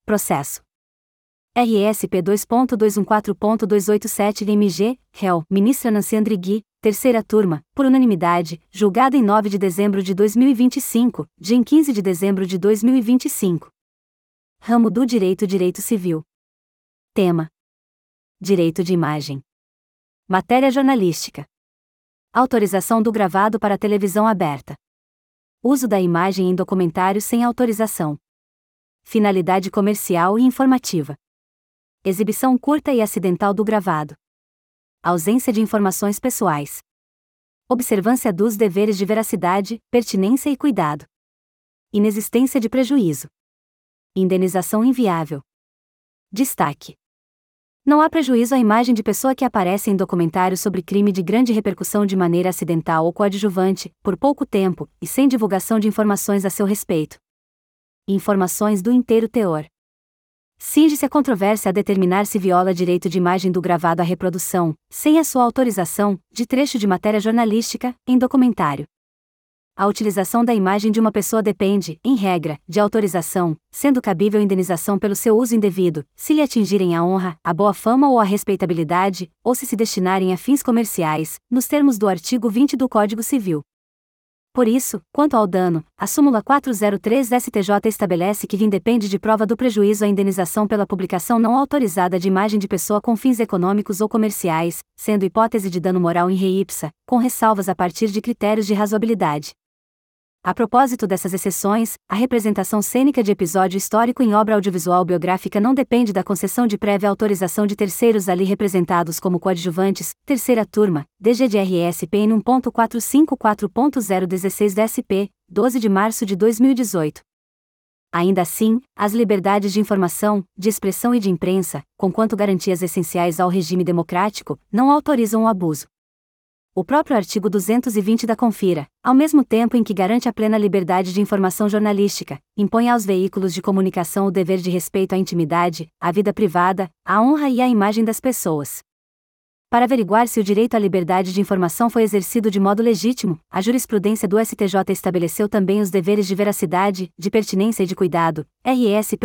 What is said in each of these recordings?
Processo RSP 2.214.287-MG, réu, ministra Nancy Andrighi, terceira turma, por unanimidade, julgado em 9 de dezembro de 2025, dia em 15 de dezembro de 2025. Ramo do Direito Civil. Tema: Direito de imagem. Matéria jornalística. Autorização do gravado para televisão aberta. Uso da imagem em documentários sem autorização. Finalidade comercial e informativa. Exibição curta e acidental do gravado. Ausência de informações pessoais. Observância dos deveres de veracidade, pertinência e cuidado. Inexistência de prejuízo. Indenização inviável. Destaque: não há prejuízo à imagem de pessoa que aparece em documentário sobre crime de grande repercussão de maneira acidental ou coadjuvante, por pouco tempo, e sem divulgação de informações a seu respeito. Informações do inteiro teor. Cinge-se a controvérsia a determinar se viola direito de imagem do gravado à reprodução, sem a sua autorização, de trecho de matéria jornalística, em documentário. A utilização da imagem de uma pessoa depende, em regra, de autorização, sendo cabível indenização pelo seu uso indevido, se lhe atingirem a honra, a boa fama ou a respeitabilidade, ou se destinarem a fins comerciais, nos termos do artigo 20 do Código Civil. Por isso, quanto ao dano, a súmula 403 STJ estabelece que independe de prova do prejuízo a indenização pela publicação não autorizada de imagem de pessoa com fins econômicos ou comerciais, sendo hipótese de dano moral in re ipsa, com ressalvas a partir de critérios de razoabilidade. A propósito dessas exceções, a representação cênica de episódio histórico em obra audiovisual biográfica não depende da concessão de prévia autorização de terceiros ali representados como coadjuvantes, terceira turma, DGDRSP em 1.454.016 DSP, 12 de março de 2018. Ainda assim, as liberdades de informação, de expressão e de imprensa, conquanto garantias essenciais ao regime democrático, não autorizam o abuso. O próprio artigo 220 da Confira, ao mesmo tempo em que garante a plena liberdade de informação jornalística, impõe aos veículos de comunicação o dever de respeito à intimidade, à vida privada, à honra e à imagem das pessoas. Para averiguar se o direito à liberdade de informação foi exercido de modo legítimo, a jurisprudência do STJ estabeleceu também os deveres de veracidade, de pertinência e de cuidado, RSP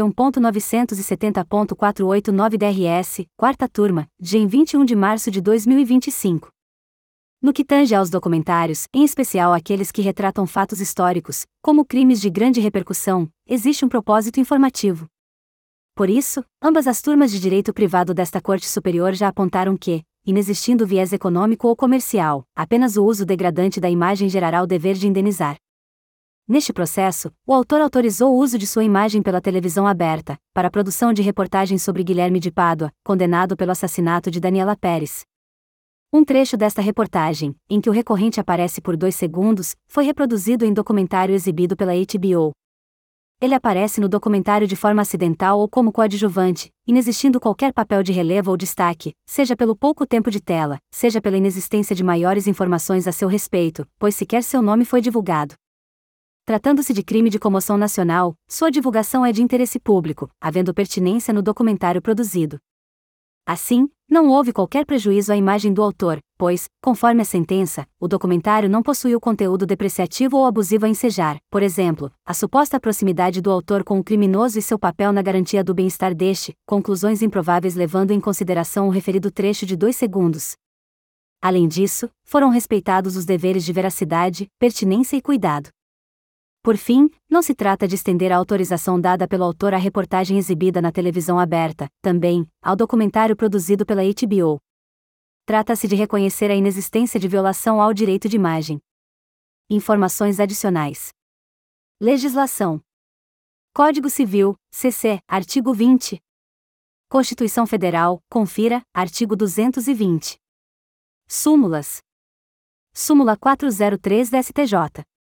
1.970.489 DRS, quarta turma, dia em 21 de março de 2025. No que tange aos documentários, em especial aqueles que retratam fatos históricos, como crimes de grande repercussão, existe um propósito informativo. Por isso, ambas as turmas de direito privado desta Corte Superior já apontaram que, inexistindo viés econômico ou comercial, apenas o uso degradante da imagem gerará o dever de indenizar. Neste processo, o autor autorizou o uso de sua imagem pela televisão aberta, para a produção de reportagem sobre Guilherme de Pádua, condenado pelo assassinato de Daniela Pérez. Um trecho desta reportagem, em que o recorrente aparece por 2 segundos, foi reproduzido em documentário exibido pela HBO. Ele aparece no documentário de forma acidental ou como coadjuvante, inexistindo qualquer papel de relevo ou destaque, seja pelo pouco tempo de tela, seja pela inexistência de maiores informações a seu respeito, pois sequer seu nome foi divulgado. Tratando-se de crime de comoção nacional, sua divulgação é de interesse público, havendo pertinência no documentário produzido. Assim, não houve qualquer prejuízo à imagem do autor, pois, conforme a sentença, o documentário não possuiu conteúdo depreciativo ou abusivo a ensejar, por exemplo, a suposta proximidade do autor com o criminoso e seu papel na garantia do bem-estar deste, conclusões improváveis levando em consideração o referido trecho de 2 segundos. Além disso, foram respeitados os deveres de veracidade, pertinência e cuidado. Por fim, não se trata de estender a autorização dada pelo autor à reportagem exibida na televisão aberta, também, ao documentário produzido pela HBO. Trata-se de reconhecer a inexistência de violação ao direito de imagem. Informações adicionais. Legislação. Código Civil, CC, artigo 20. Constituição Federal, confira, artigo 220. Súmulas. Súmula 403 da STJ.